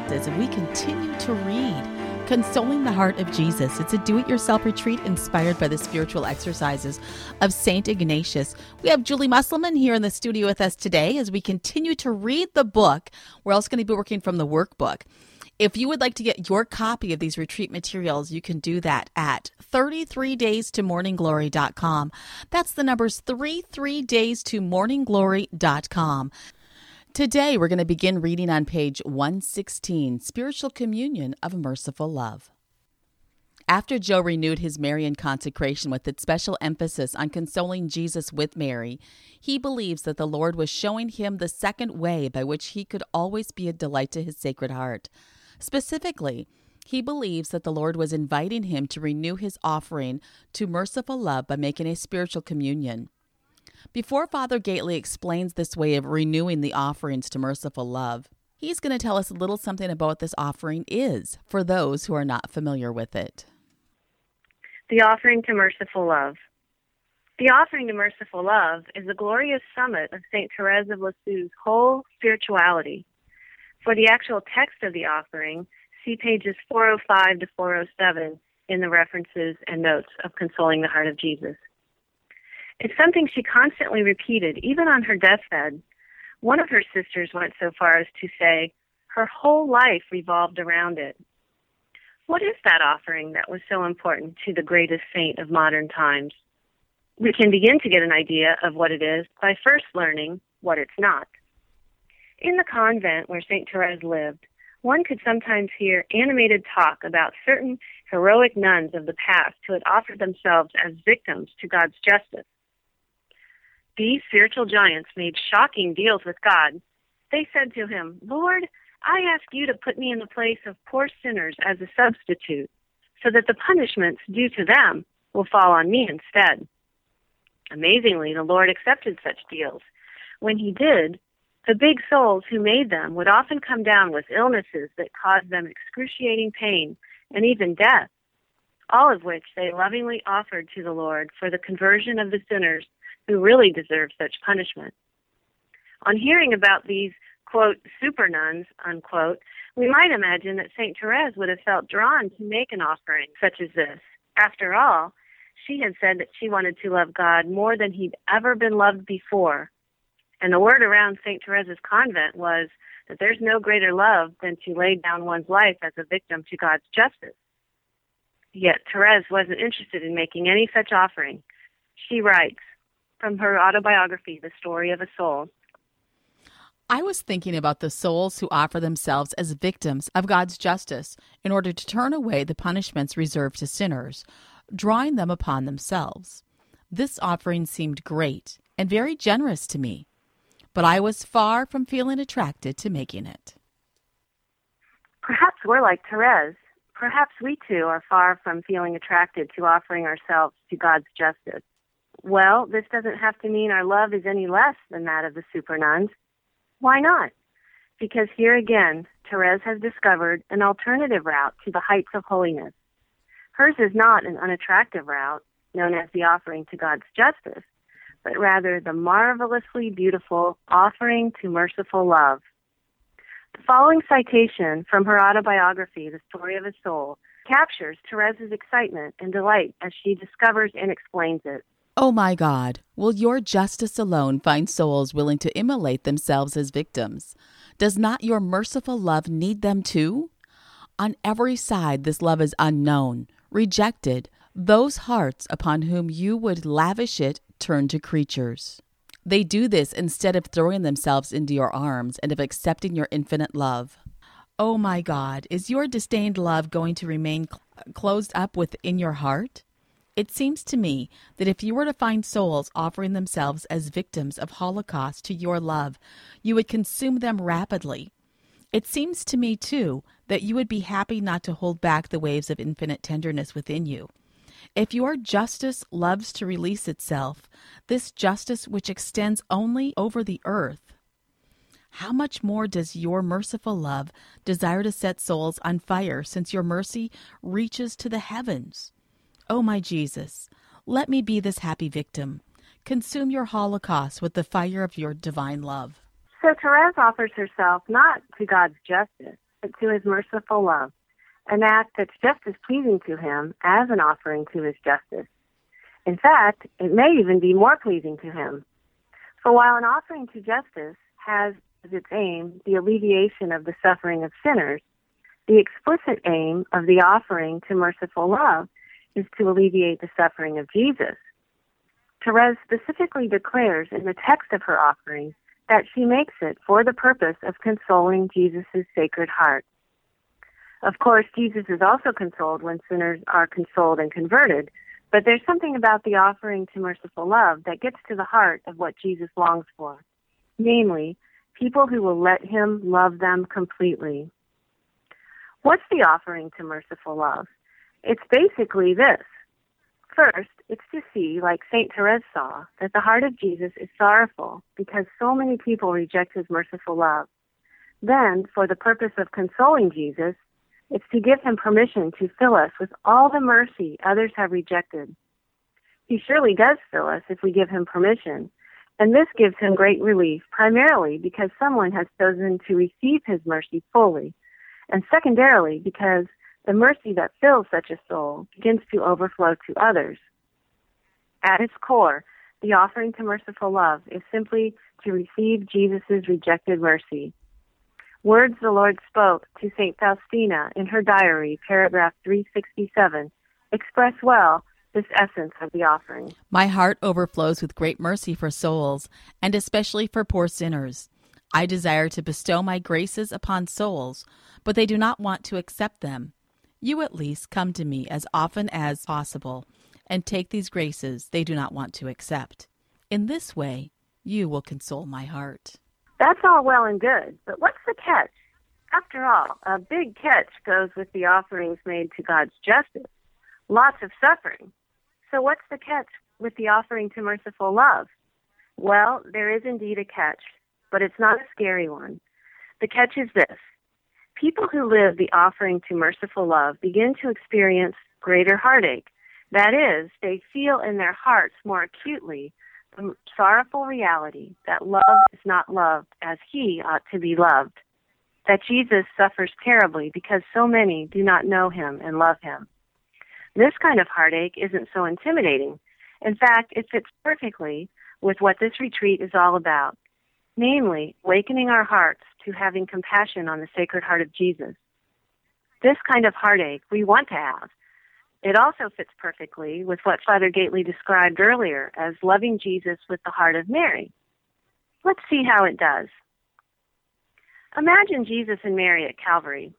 as we continue to read Consoling the Heart of Jesus. It's a do-it-yourself retreat inspired by the spiritual exercises of St. Ignatius. We have Julie Musselman here in the studio with us today as we continue to read the book. We're also going to be working from the workbook. If you would like to get your copy of these retreat materials, you can do that at 33daystomorningglory.com. That's the numbers 33daystomorningglory.com. Today, we're going to begin reading on page 116, Spiritual Communion of Merciful Love. After Joe renewed his Marian consecration with its special emphasis on consoling Jesus with Mary, he believes that the Lord was showing him the second way by which he could always be a delight to his Sacred Heart. Specifically, he believes that the Lord was inviting him to renew his offering to merciful love by making a spiritual communion. Before Father Gately explains this way of renewing the offerings to merciful love, he's going to tell us a little something about what this offering is for those who are not familiar with it. The offering to merciful love. The offering to merciful love is the glorious summit of St. Therese of Lisieux's whole spirituality. For the actual text of the offering, see pages 405 to 407 in the references and notes of Consoling the Heart of Jesus. It's something she constantly repeated, even on her deathbed. One of her sisters went so far as to say her whole life revolved around it. What is that offering that was so important to the greatest saint of modern times? We can begin to get an idea of what it is by first learning what it's not. In the convent where St. Therese lived, one could sometimes hear animated talk about certain heroic nuns of the past who had offered themselves as victims to God's justice. These spiritual giants made shocking deals with God. They said to him, "Lord, I ask you to put me in the place of poor sinners as a substitute, so that the punishments due to them will fall on me instead." Amazingly, the Lord accepted such deals. When he did, the big souls who made them would often come down with illnesses that caused them excruciating pain and even death, all of which they lovingly offered to the Lord for the conversion of the sinners who really deserve such punishment. On hearing about these, quote, super nuns, unquote, we might imagine that St. Therese would have felt drawn to make an offering such as this. After all, she had said that she wanted to love God more than he'd ever been loved before. And the word around St. Therese's convent was that there's no greater love than to lay down one's life as a victim to God's justice. Yet Therese wasn't interested in making any such offering. She writes, from her autobiography, The Story of a Soul. I was thinking about the souls who offer themselves as victims of God's justice in order to turn away the punishments reserved to sinners, drawing them upon themselves. This offering seemed great and very generous to me, but I was far from feeling attracted to making it. Perhaps we're like Therese. Perhaps we too are far from feeling attracted to offering ourselves to God's justice. Well, this doesn't have to mean our love is any less than that of the super nuns. Why not? Because here again, Therese has discovered an alternative route to the heights of holiness. Hers is not an unattractive route, known as the offering to God's justice, but rather the marvelously beautiful offering to merciful love. The following citation from her autobiography, The Story of a Soul, captures Therese's excitement and delight as she discovers and explains it. Oh my God, will your justice alone find souls willing to immolate themselves as victims? Does not your merciful love need them too? On every side this love is unknown, rejected. Those hearts upon whom you would lavish it turn to creatures. They do this instead of throwing themselves into your arms and of accepting your infinite love. Oh my God, is your disdained love going to remain closed up within your heart? It seems to me that if you were to find souls offering themselves as victims of Holocaust to your love, you would consume them rapidly. It seems to me, too, that you would be happy not to hold back the waves of infinite tenderness within you. If your justice loves to release itself, this justice which extends only over the earth, how much more does your merciful love desire to set souls on fire, since your mercy reaches to the heavens? Oh, my Jesus, let me be this happy victim. Consume your Holocaust with the fire of your divine love. So Therese offers herself not to God's justice, but to his merciful love, an act that's just as pleasing to him as an offering to his justice. In fact, it may even be more pleasing to him. For while an offering to justice has as its aim the alleviation of the suffering of sinners, the explicit aim of the offering to merciful love is to alleviate the suffering of Jesus. Therese specifically declares in the text of her offering that she makes it for the purpose of consoling Jesus' sacred heart. Of course, Jesus is also consoled when sinners are consoled and converted, but there's something about the offering to merciful love that gets to the heart of what Jesus longs for, namely, people who will let him love them completely. What's the offering to merciful love? It's basically this. First, it's to see, like St. Therese saw, that the heart of Jesus is sorrowful because so many people reject his merciful love. Then, for the purpose of consoling Jesus, it's to give him permission to fill us with all the mercy others have rejected. He surely does fill us if we give him permission, and this gives him great relief, primarily because someone has chosen to receive his mercy fully, and secondarily because the mercy that fills such a soul begins to overflow to others. At its core, the offering to merciful love is simply to receive Jesus' rejected mercy. Words the Lord spoke to St. Faustina in her diary, paragraph 367, express well this essence of the offering. My heart overflows with great mercy for souls, and especially for poor sinners. I desire to bestow my graces upon souls, but they do not want to accept them. You at least come to me as often as possible and take these graces they do not want to accept. In this way, you will console my heart. That's all well and good, but what's the catch? After all, a big catch goes with the offerings made to God's justice. Lots of suffering. So what's the catch with the offering to merciful love? Well, there is indeed a catch, but it's not a scary one. The catch is this. People who live the offering to merciful love begin to experience greater heartache. That is, they feel in their hearts more acutely the sorrowful reality that love is not loved as he ought to be loved, that Jesus suffers terribly because so many do not know him and love him. This kind of heartache isn't so intimidating. In fact, it fits perfectly with what this retreat is all about, namely, awakening our hearts to having compassion on the Sacred Heart of Jesus. This kind of heartache we want to have. It also fits perfectly with what Father Gately described earlier as loving Jesus with the heart of Mary. Let's see how it does. Imagine Jesus and Mary at Calvary.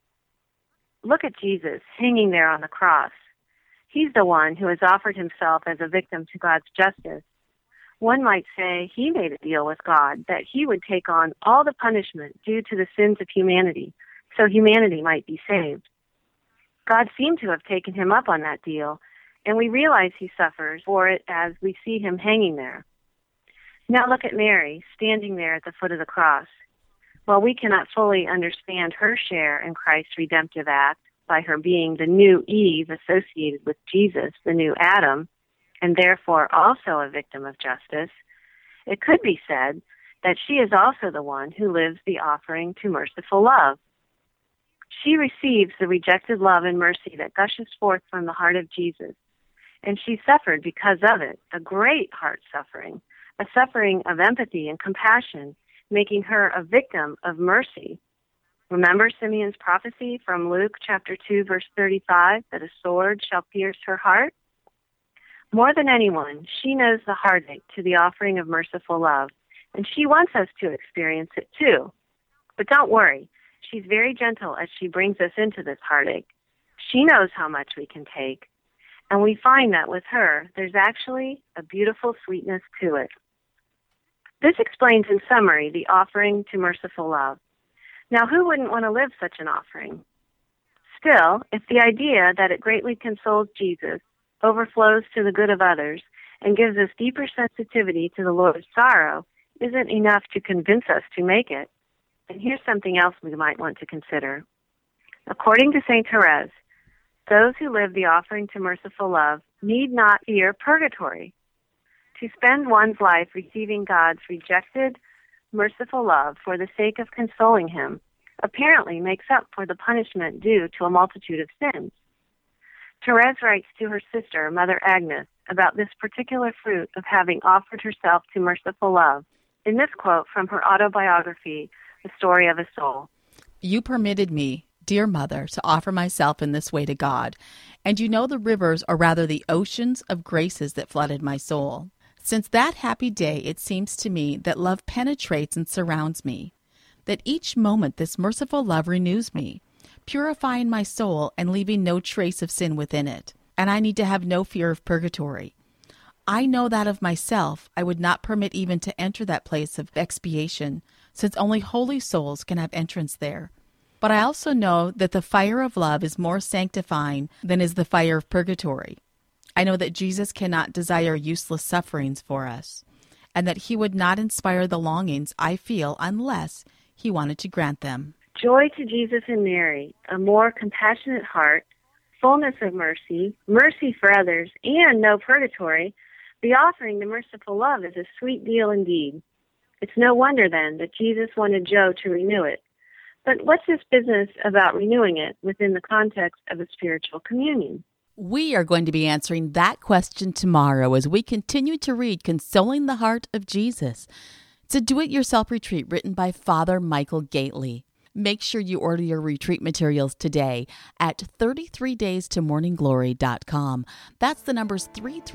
Look at Jesus hanging there on the cross. He's the one who has offered himself as a victim to God's justice. One might say he made a deal with God that he would take on all the punishment due to the sins of humanity, so humanity might be saved. God seemed to have taken him up on that deal, and we realize he suffers for it as we see him hanging there. Now look at Mary, standing there at the foot of the cross. While we cannot fully understand her share in Christ's redemptive act by her being the new Eve associated with Jesus, the new Adam, and therefore also a victim of justice, it could be said that she is also the one who lives the offering to merciful love. She receives the rejected love and mercy that gushes forth from the heart of Jesus, and she suffered because of it, a great heart suffering, a suffering of empathy and compassion, making her a victim of mercy. Remember Simeon's prophecy from Luke chapter 2, verse 35, that a sword shall pierce her heart? More than anyone, she knows the heartache to the offering of merciful love, and she wants us to experience it too. But don't worry. She's very gentle as she brings us into this heartache. She knows how much we can take, and we find that with her, there's actually a beautiful sweetness to it. This explains in summary the offering to merciful love. Now, who wouldn't want to live such an offering? Still, if the idea that it greatly consoles Jesus, overflows to the good of others, and gives us deeper sensitivity to the Lord's sorrow, isn't enough to convince us to make it, and here's something else we might want to consider. According to St. Therese, those who live the offering to merciful love need not fear purgatory. To spend one's life receiving God's rejected, merciful love for the sake of consoling him apparently makes up for the punishment due to a multitude of sins. Therese writes to her sister, Mother Agnes, about this particular fruit of having offered herself to merciful love in this quote from her autobiography, The Story of a Soul. You permitted me, dear Mother, to offer myself in this way to God, and you know the rivers, or rather the oceans of graces that flooded my soul. Since that happy day, it seems to me that love penetrates and surrounds me, that each moment this merciful love renews me, purifying my soul and leaving no trace of sin within it. And I need to have no fear of purgatory. I know that of myself, I would not permit even to enter that place of expiation, since only holy souls can have entrance there. But I also know that the fire of love is more sanctifying than is the fire of purgatory. I know that Jesus cannot desire useless sufferings for us, and that he would not inspire the longings I feel unless he wanted to grant them. Joy to Jesus and Mary, a more compassionate heart, fullness of mercy, mercy for others, and no purgatory. The offering to merciful love is a sweet deal indeed. It's no wonder, then, that Jesus wanted Joe to renew it. But what's this business about renewing it within the context of a spiritual communion? We are going to be answering that question tomorrow as we continue to read Consoling the Heart of Jesus. It's a do-it-yourself retreat written by Father Michael Gately. Make sure you order your retreat materials today at 33daystomorningglory.com. That's the numbers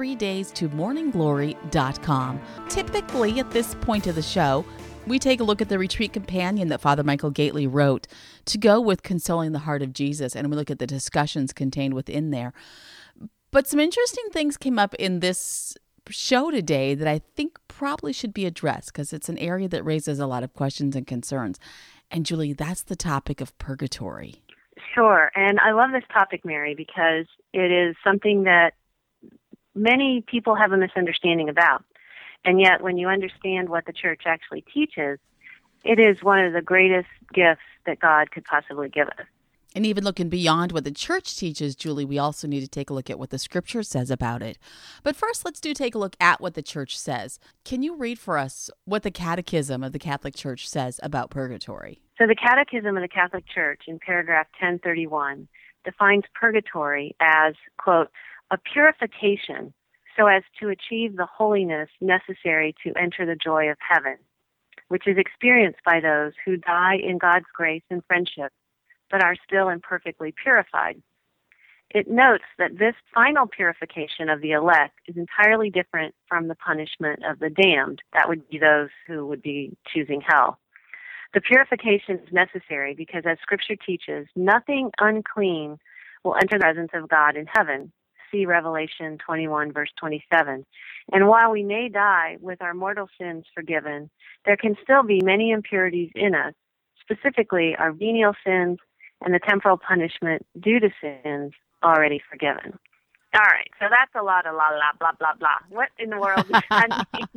33daystomorningglory.com. Typically, at this point of the show, we take a look at the retreat companion that Father Michael Gately wrote to go with Consoling the Heart of Jesus, and we look at the discussions contained within there. But some interesting things came up in this show today that I think probably should be addressed because it's an area that raises a lot of questions and concerns. And Julie, that's the topic of purgatory. Sure, and I love this topic, Mary, because it is something that many people have a misunderstanding about. And yet, when you understand what the church actually teaches, it is one of the greatest gifts that God could possibly give us. And even looking beyond what the church teaches, Julie, we also need to take a look at what the scripture says about it. But first, let's take a look at what the church says. Can you read for us what the Catechism of the Catholic Church says about purgatory? So the Catechism of the Catholic Church in paragraph 1031 defines purgatory as, quote, a purification so as to achieve the holiness necessary to enter the joy of heaven, which is experienced by those who die in God's grace and friendship, but are still imperfectly purified. It notes that this final purification of the elect is entirely different from the punishment of the damned. That would be those who would be choosing hell. The purification is necessary because, as Scripture teaches, nothing unclean will enter the presence of God in heaven. See Revelation 21, verse 27. And while we may die with our mortal sins forgiven, there can still be many impurities in us, specifically our venial sins and the temporal punishment due to sins already forgiven. All right, so that's a lot of blah, blah, blah. What in the world does that mean?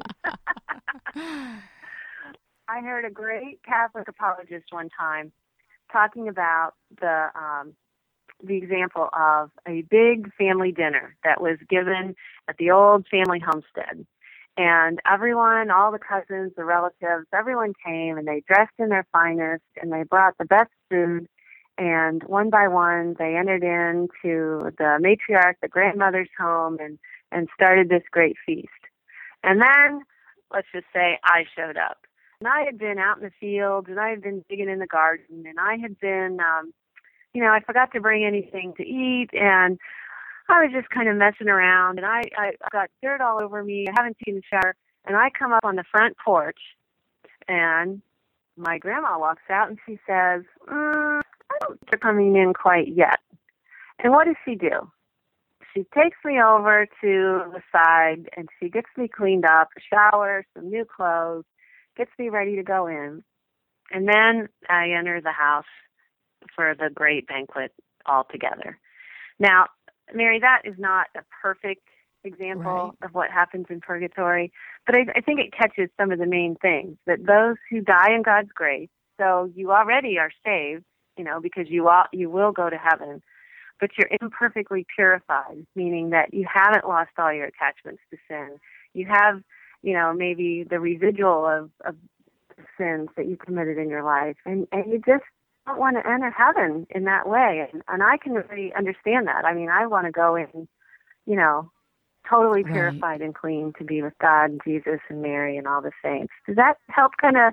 I heard a great Catholic apologist one time talking about the example of a big family dinner that was given at the old family homestead. And everyone, all the cousins, the relatives, everyone came, and they dressed in their finest, and they brought the best food. And one by one, they entered into the matriarch, the grandmother's home, and started this great feast. And then, let's just say, I showed up. And I had been out in the fields, and I had been digging in the garden, and I had been, I forgot to bring anything to eat, and I was just kind of messing around, and I got dirt all over me. I haven't taken a shower, and I come up on the front porch, and my grandma walks out, and she says, I don't think they're coming in quite yet. And what does she do? She takes me over to the side, and she gets me cleaned up, a shower, some new clothes, gets me ready to go in. And then I enter the house for the great banquet all together. Now, Mary, that is not a perfect example of what happens in purgatory, but I think it catches some of the main things, that those who die in God's grace, so you already are saved, because you will go to heaven, but you're imperfectly purified, meaning that you haven't lost all your attachments to sin. You have, maybe the residual of sins that you committed in your life, and you just don't want to enter heaven in that way. And I can really understand that. I mean, I want to go in, you know, totally Right. purified and clean to be with God and Jesus and Mary and all the saints. Does that help kind of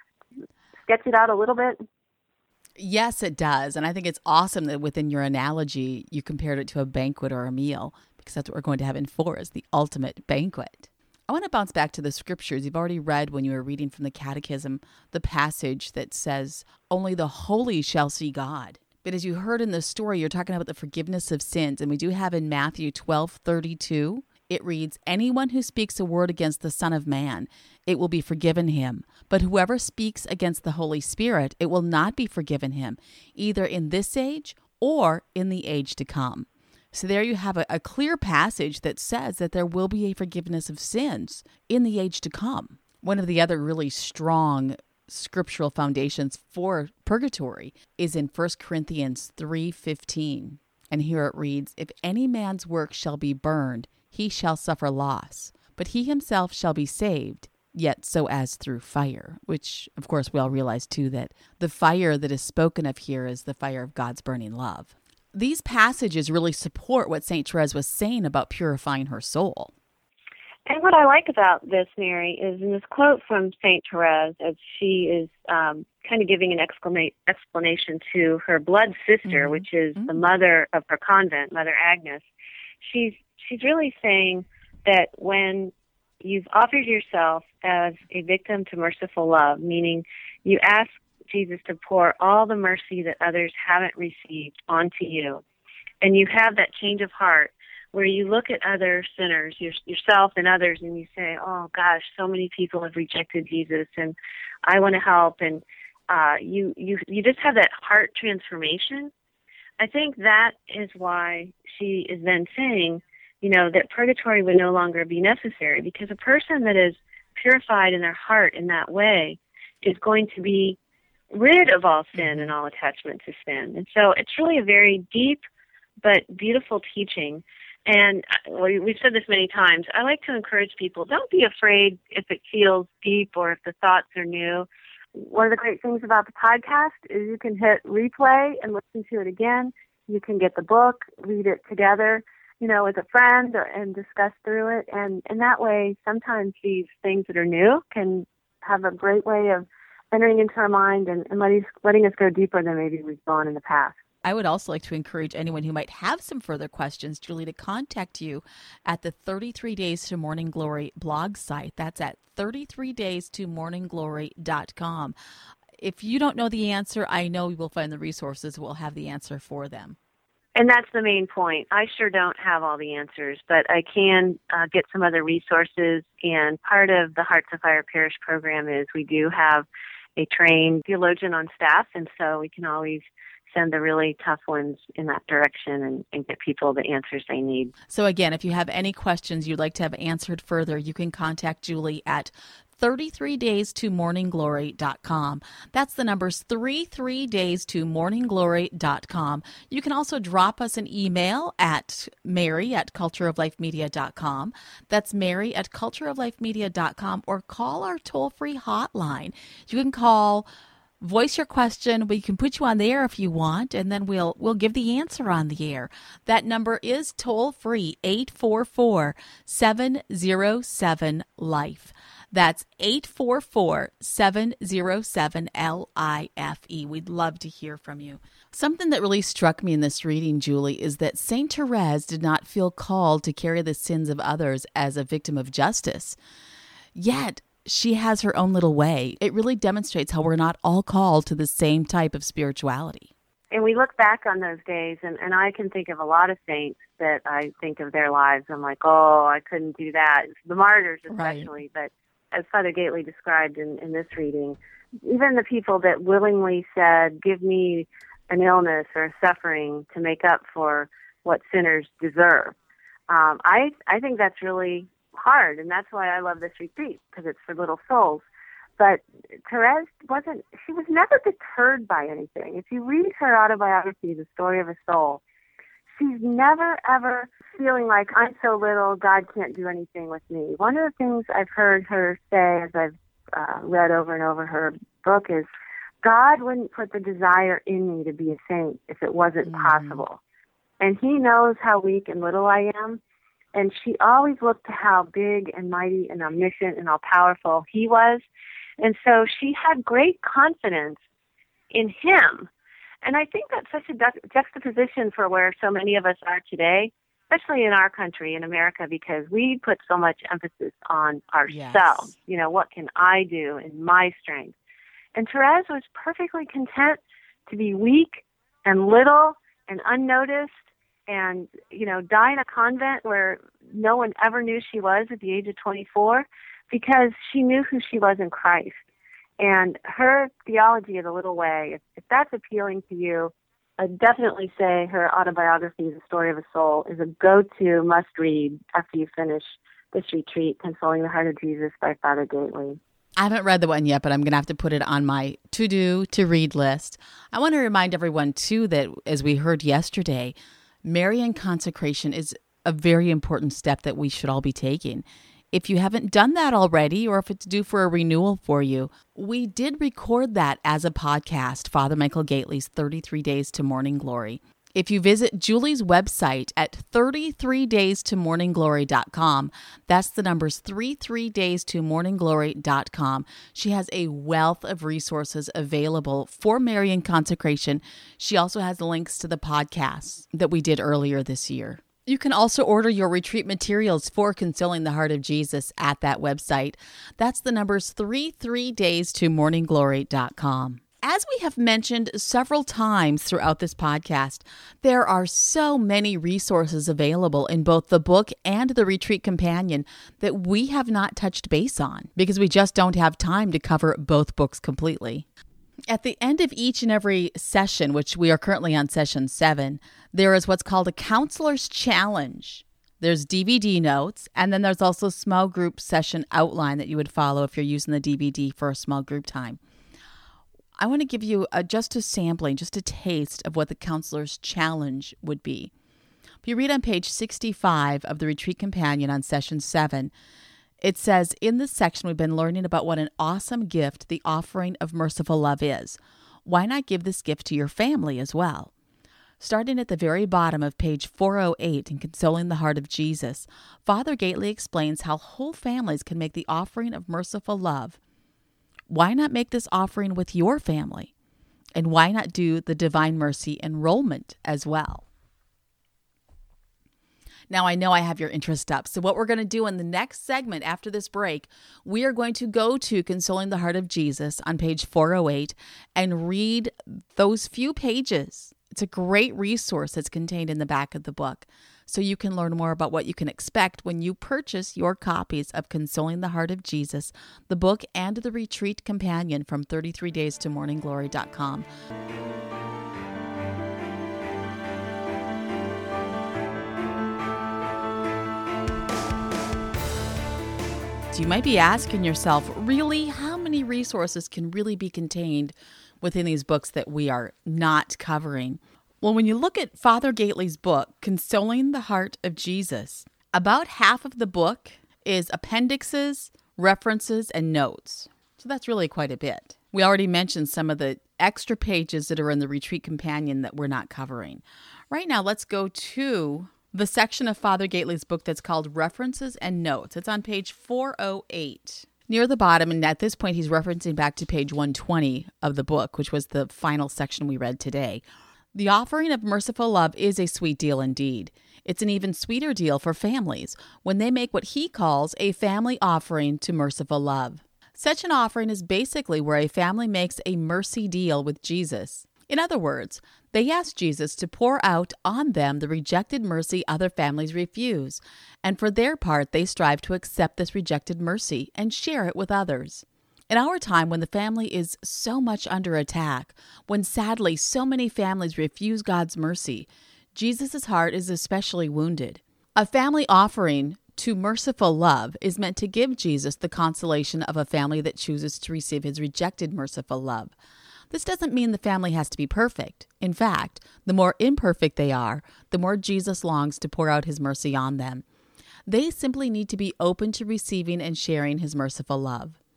sketch it out a little bit? Yes, it does. And I think it's awesome that within your analogy, you compared it to a banquet or a meal, because that's what we're going to heaven for, is the ultimate banquet. I want to bounce back to the scriptures. You've already read when you were reading from the catechism, the passage that says, only the holy shall see God. But as you heard in the story, you're talking about the forgiveness of sins. And we do have in Matthew 12:32, it reads, anyone who speaks a word against the Son of Man, it will be forgiven him. But whoever speaks against the Holy Spirit, it will not be forgiven him, either in this age or in the age to come. So there you have a clear passage that says that there will be a forgiveness of sins in the age to come. One of the other really strong scriptural foundations for purgatory is in 1 Corinthians 3:15. And here it reads, if any man's work shall be burned, he shall suffer loss, but he himself shall be saved, yet so as through fire, which of course we all realize too that the fire that is spoken of here is the fire of God's burning love. These passages really support what St. Therese was saying about purifying her soul. And what I like about this, Mary, is in this quote from St. Therese, as she is kind of giving an explanation to her blood sister, which is the mother of her convent, Mother Agnes. She's really saying that when you've offered yourself as a victim to merciful love, meaning you ask Jesus to pour all the mercy that others haven't received onto you, and you have that change of heart where you look at other sinners, yourself and others, and you say, oh gosh, so many people have rejected Jesus and I want to help, and you just have that heart transformation. I think that is why she is then saying, you know, that purgatory would no longer be necessary, because a person that is purified in their heart in that way is going to be rid of all sin and all attachment to sin. And so it's really a very deep but beautiful teaching. And we've said this many times. I like to encourage people, don't be afraid if it feels deep or if the thoughts are new. One of the great things about the podcast is you can hit replay and listen to it again. You can get the book, read it together, you know, with a friend and discuss through it. And that way, sometimes these things that are new can have a great way of entering into our mind and letting us go deeper than maybe we've gone in the past. I would also like to encourage anyone who might have some further questions, Julie, to contact you at the 33 Days to Morning Glory blog site. That's at 33daystomorningglory.com. If you don't know the answer, I know we will find the resources. We'll have the answer for them. And that's the main point. I sure don't have all the answers, but I can get some other resources. And part of the Hearts of Fire Parish program is we do have a trained theologian on staff, and so we can always send the really tough ones in that direction and get people the answers they need. So again, if you have any questions you'd like to have answered further, you can contact Julie at 33daystomorningglory.com. That's the numbers 33daystomorningglory.com. You can also drop us an email at mary@cultureoflifemedia.com. That's mary@cultureoflifemedia.com, or call our toll-free hotline. You can call, voice your question. We can put you on the air if you want, and then we'll give the answer on the air. That number is toll-free, 844-707-LIFE. That's 844-707-LIFE. We'd love to hear from you. Something that really struck me in this reading, Julie, is that St. Therese did not feel called to carry the sins of others as a victim of justice. Yet, she has her own little way. It really demonstrates how we're not all called to the same type of spirituality. And we look back on those days, and I can think of a lot of saints that I think of their lives. I'm like, oh, I couldn't do that. The martyrs especially, right. But as Father Gately described in this reading, even the people that willingly said, give me an illness or a suffering to make up for what sinners deserve. I think that's really hard, and that's why I love this retreat, because it's for little souls. But Therese she was never deterred by anything. If you read her autobiography, The Story of a Soul, she's never, ever feeling like, I'm so little, God can't do anything with me. One of the things I've heard her say as I've read over and over her book is God wouldn't put the desire in me to be a saint if it wasn't possible. And he knows how weak and little I am. And she always looked to how big and mighty and omniscient and all powerful he was. And so she had great confidence in him. And I think that's such a juxtaposition for where so many of us are today, especially in our country, in America, because we put so much emphasis on ourselves. Yes. You know, what can I do in my strength? And Therese was perfectly content to be weak and little and unnoticed and, you know, die in a convent where no one ever knew she was at the age of 24 because she knew who she was in Christ. And her theology of the little way, if that's appealing to you, I'd definitely say her autobiography, The Story of a Soul, is a go-to must-read after you finish this retreat, Consoling the Heart of Jesus by Father Gately. I haven't read the one yet, but I'm going to have to put it on my to-do, to-read list. I want to remind everyone, too, that as we heard yesterday, Marian consecration is a very important step that we should all be taking. If you haven't done that already, or if it's due for a renewal for you, we did record that as a podcast, Father Michael Gately's 33 Days to Morning Glory. If you visit Julie's website at 33daystomorningglory.com, that's the numbers 33daystomorningglory.com. She has a wealth of resources available for Marian consecration. She also has links to the podcasts that we did earlier this year. You can also order your retreat materials for Consoling the Heart of Jesus at that website. That's the numbers 33daystomorningglory.com. As we have mentioned several times throughout this podcast, there are so many resources available in both the book and the retreat companion that we have not touched base on because we just don't have time to cover both books completely. At the end of each and every session, which we are currently on session 7, there is what's called a counselor's challenge. There's DVD notes, and then there's also small group session outline that you would follow if you're using the DVD for a small group time. I want to give you just a sampling, just a taste of what the counselor's challenge would be. If you read on page 65 of the Retreat Companion on session 7, it says, in this section, we've been learning about what an awesome gift the offering of merciful love is. Why not give this gift to your family as well? Starting at the very bottom of page 408 in Consoling the Heart of Jesus, Father Gately explains how whole families can make the offering of merciful love. Why not make this offering with your family? And why not do the Divine Mercy enrollment as well? Now, I know I have your interest up. So what we're going to do in the next segment after this break, we are going to go to Consoling the Heart of Jesus on page 408 and read those few pages. It's a great resource that's contained in the back of the book, so you can learn more about what you can expect when you purchase your copies of Consoling the Heart of Jesus, the book and the Retreat Companion from 33daystomorningglory.com. So you might be asking yourself, really, how many resources can really be contained within these books that we are not covering? Well, when you look at Father Gately's book, Consoling the Heart of Jesus, about half of the book is appendixes, references, and notes. So that's really quite a bit. We already mentioned some of the extra pages that are in the Retreat Companion that we're not covering. Right now, let's go to the section of Father Gately's book that's called References and Notes. It's on page 408. Near the bottom, and at this point, he's referencing back to page 120 of the book, which was the final section we read today. The offering of merciful love is a sweet deal indeed. It's an even sweeter deal for families when they make what he calls a family offering to merciful love. Such an offering is basically where a family makes a mercy deal with Jesus. In other words, they ask Jesus to pour out on them the rejected mercy other families refuse, and for their part, they strive to accept this rejected mercy and share it with others. In our time, when the family is so much under attack, when sadly so many families refuse God's mercy, Jesus' heart is especially wounded. A family offering to merciful love is meant to give Jesus the consolation of a family that chooses to receive his rejected merciful love. This doesn't mean the family has to be perfect. In fact, the more imperfect they are, the more Jesus longs to pour out his mercy on them. They simply need to be open to receiving and sharing his merciful love.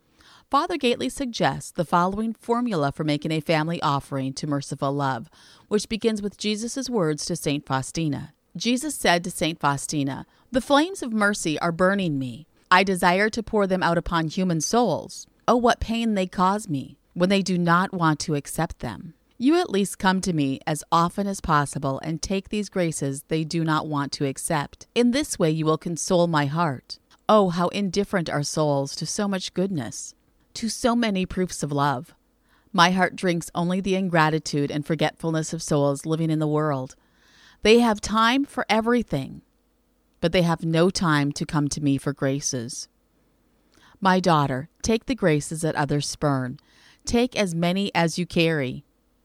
Father Gately suggests the following formula for making a family offering to merciful love, which begins with Jesus' words to St. Faustina. Jesus said to St. Faustina, "The flames of mercy are burning me. I desire to pour them out upon human souls. Oh, what pain they cause me when they do not want to accept them. You at least come to me as often as possible and take these graces they do not want to accept. In this way you will console my heart. Oh, how indifferent are souls to so much goodness, to so many proofs of love. My heart drinks only the ingratitude and forgetfulness of souls living in the world. They have time for everything, but they have no time to come to me for graces. My daughter, take the graces that others spurn. Take as many as you carry.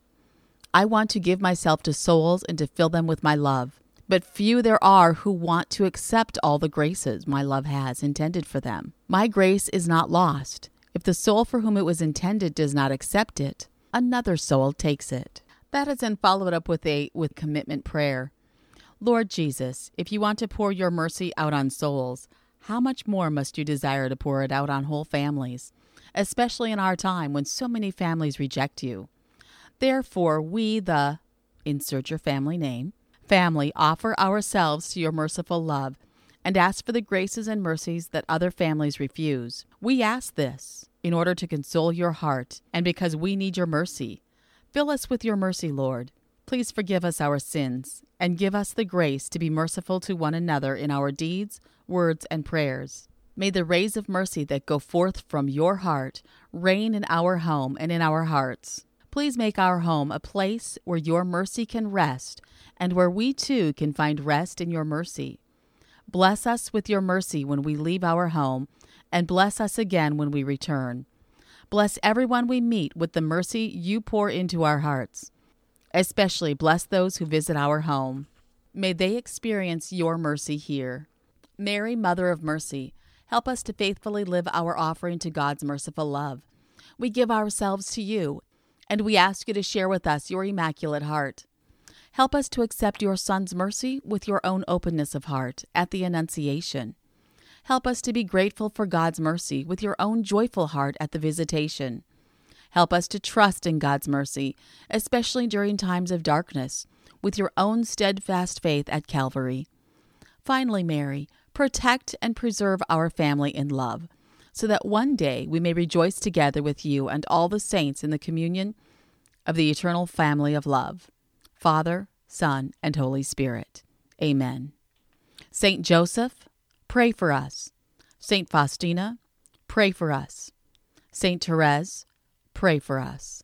I want to give myself to souls and to fill them with my love. But few there are who want to accept all the graces my love has intended for them. My grace is not lost. If the soul for whom it was intended does not accept it, another soul takes it." That is then followed up with commitment prayer. Lord Jesus, if you want to pour your mercy out on souls, how much more must you desire to pour it out on whole families, especially in our time when so many families reject you. Therefore, we, the, insert your family name, family, offer ourselves to your merciful love and ask for the graces and mercies that other families refuse. We ask this in order to console your heart and because we need your mercy. Fill us with your mercy, Lord. Please forgive us our sins and give us the grace to be merciful to one another in our deeds, words, and prayers. May the rays of mercy that go forth from your heart reign in our home and in our hearts. Please make our home a place where your mercy can rest and where we too can find rest in your mercy. Bless us with your mercy when we leave our home, and bless us again when we return. Bless everyone we meet with the mercy you pour into our hearts. Especially bless those who visit our home. May they experience your mercy here. Mary, Mother of Mercy, help us to faithfully live our offering to God's merciful love. We give ourselves to you, and we ask you to share with us your immaculate heart. Help us to accept your Son's mercy with your own openness of heart at the Annunciation. Help us to be grateful for God's mercy with your own joyful heart at the Visitation. Help us to trust in God's mercy, especially during times of darkness, with your own steadfast faith at Calvary. Finally, Mary, protect and preserve our family in love, so that one day we may rejoice together with you and all the saints in the communion of the eternal family of love. Father, Son, and Holy Spirit. Amen. Saint Joseph, pray for us. Saint Faustina, pray for us. Saint Therese, pray for us.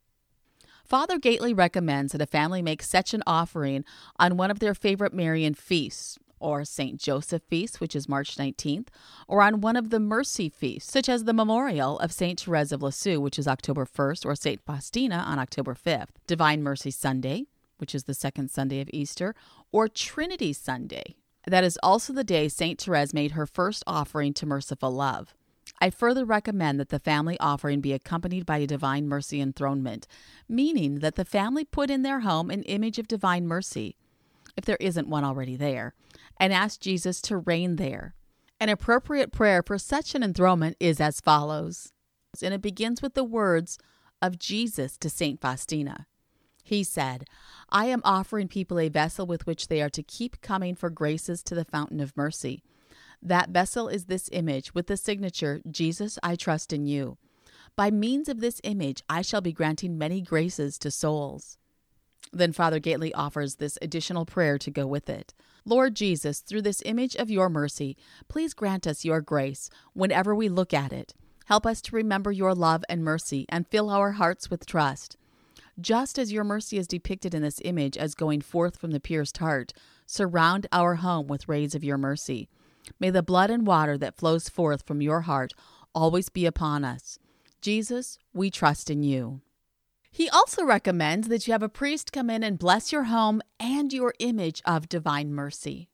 Father Gately recommends that a family make such an offering on one of their favorite Marian feasts, or St. Joseph feast, which is March 19th, or on one of the mercy feasts, such as the memorial of St. Therese of Lisieux, which is October 1st, or St. Faustina on October 5th, Divine Mercy Sunday, which is the second Sunday of Easter, or Trinity Sunday. That is also the day St. Therese made her first offering to merciful love. I further recommend that the family offering be accompanied by a Divine Mercy enthronement, meaning that the family put in their home an image of Divine Mercy, if there isn't one already there, and ask Jesus to reign there. An appropriate prayer for such an enthronement is as follows, and it begins with the words of Jesus to St. Faustina. He said, "I am offering people a vessel with which they are to keep coming for graces to the fountain of mercy. That vessel is this image with the signature, 'Jesus, I trust in you.' By means of this image, I shall be granting many graces to souls." Then Father Gately offers this additional prayer to go with it. Lord Jesus, through this image of your mercy, please grant us your grace whenever we look at it. Help us to remember your love and mercy and fill our hearts with trust. Just as your mercy is depicted in this image as going forth from the pierced heart, surround our home with rays of your mercy. May the blood and water that flows forth from your heart always be upon us. Jesus, we trust in you. He also recommends that you have a priest come in and bless your home and your image of divine mercy.